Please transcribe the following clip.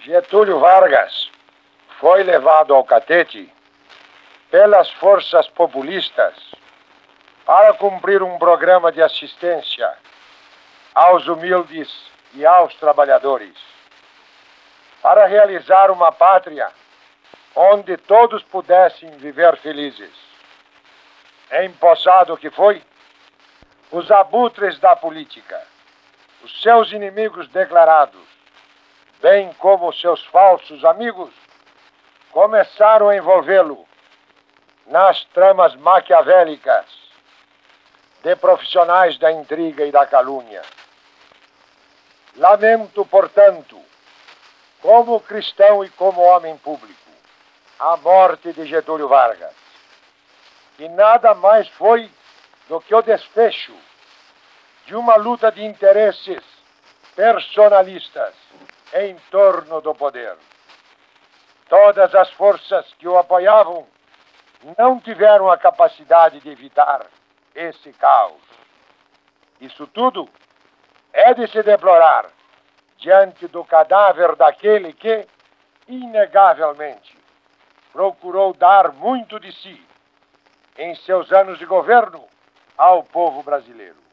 Getúlio Vargas foi levado ao catete pelas forças populistas para cumprir um programa de assistência aos humildes e aos trabalhadores, para realizar uma pátria onde todos pudessem viver felizes. Empossado que foi, os abutres da política, os seus inimigos declarados, bem como os seus falsos amigos, começaram a envolvê-lo nas tramas maquiavélicas de profissionais da intriga e da calúnia. Lamento, portanto, como cristão e como homem público, a morte de Getúlio Vargas, que nada mais foi do que o desfecho de uma luta de interesses personalistas em torno do poder. Todas as forças que o apoiavam não tiveram a capacidade de evitar esse caos. Isso tudo é de se deplorar diante do cadáver daquele que, inegavelmente, procurou dar muito de si em seus anos de governo ao povo brasileiro.